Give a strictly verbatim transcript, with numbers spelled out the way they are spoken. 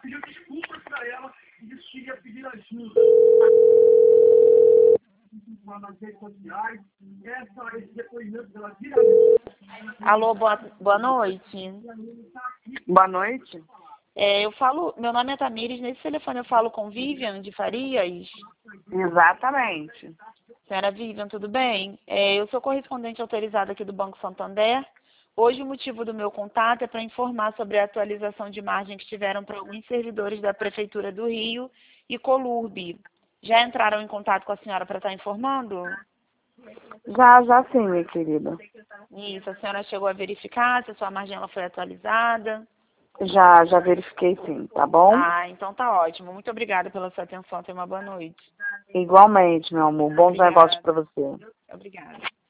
pediu desculpas para ela e disse que iria pedir ajuda. Nas redes sociais, essa, esse depoimento dela viralizou. Alô, boa, boa noite. Boa noite. É, eu falo, meu nome é Tamires, nesse telefone eu falo com Vivian de Farias. Exatamente. Senhora Vivian, tudo bem? É, eu sou correspondente autorizada aqui do Banco Santander. Hoje o motivo do meu contato é para informar sobre a atualização de margem que tiveram para alguns servidores da Prefeitura do Rio e Colurbe. Já entraram em contato com a senhora para estar informando? Já, já sim, minha querida. Isso, a senhora chegou a verificar se a sua margem ela foi atualizada? Já, já verifiquei sim, tá bom? Ah, então tá ótimo. Muito obrigada pela sua atenção. Tenha uma boa noite. Igualmente, meu amor. Bons Obrigada. negócios pra você. Obrigada.